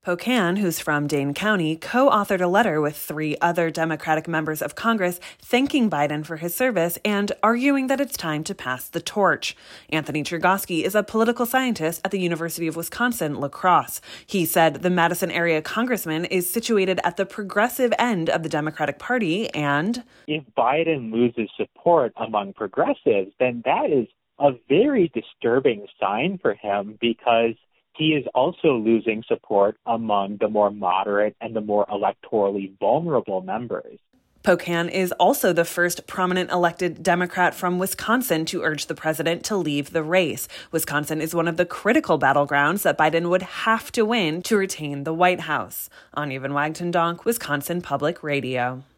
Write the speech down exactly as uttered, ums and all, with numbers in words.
Pocan, who's from Dane County, co-authored a letter with three other Democratic members of Congress thanking Biden for his service and arguing that it's time to pass the torch. Anthony Chergosky is a political scientist at the University of Wisconsin-La Crosse. He said the Madison area congressman is situated at the progressive end of the Democratic Party and... if Biden loses support among progressives, then that is a very disturbing sign for him because he is also losing support among the more moderate and the more electorally vulnerable members. Pocan is also the first prominent elected Democrat from Wisconsin to urge the president to leave the race. Wisconsin is one of the critical battlegrounds that Biden would have to win to retain the White House. Anya Van Wagten Donk, Wisconsin Public Radio.